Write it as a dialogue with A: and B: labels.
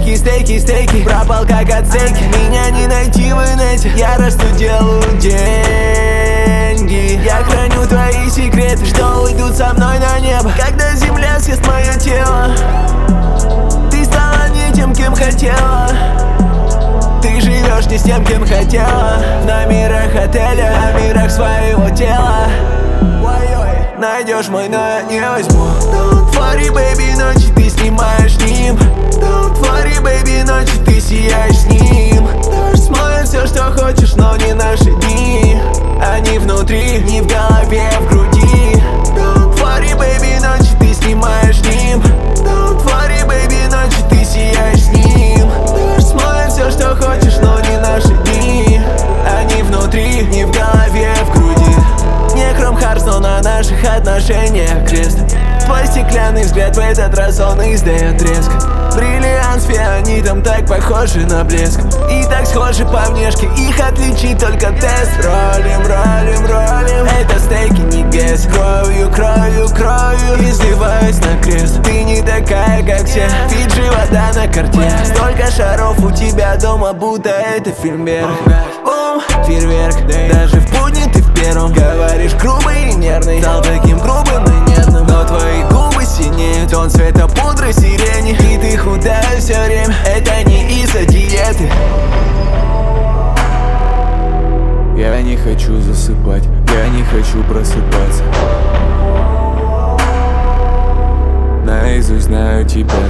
A: стейки пропал как от стейки. Меня не найти в инете, я расту, делаю деньги. Я храню твои секреты, что уйдут со мной на небо, когда земля съест мое тело. Ты стала не тем, кем хотела. Ты живешь не с тем, кем хотела. В номерах отеля, в мирах своего тела. Найдешь мой, но я не возьму. Don't worry, baby, ночи ты снимаешь с ним. Don't worry, baby, ночи ты сияешь с ним. Дождь смоет все, что хочешь, но не наши дни. Они внутри, не в голове, в груди. Don't worry, baby, ночи ты снимаешь с ним. Don't worry, baby, ночи ты сияешь с ним. Дождь смоет все, что хочешь, но не наши дни. Они внутри, не в голове, в груди. Не Chrome Hearts, но на наших отношениях крест. Твой стеклянный взгляд в этот раз он издает треск. Бриллиант с фианитом так похожи на блеск. И так схожи по внешке, их отличить только тест. Ролим, ролим, ролим, это стейки, не гэс. Кровью, кровью, кровью изливаюсь на крест. Ты не такая, как все, Фиджи, вода на карте. Столько шаров у тебя дома, будто это фильм вверх. Бум, фейерверк, даже в будни ты в первом. Говоришь грубый и нервный, стал таким грубым и нервным. Но твои губы синеют, тон цвета пудры сирени. И ты худая все время, это не из-за диеты.
B: Я не хочу засыпать, я не хочу просыпаться. Наизусть знаю тебя,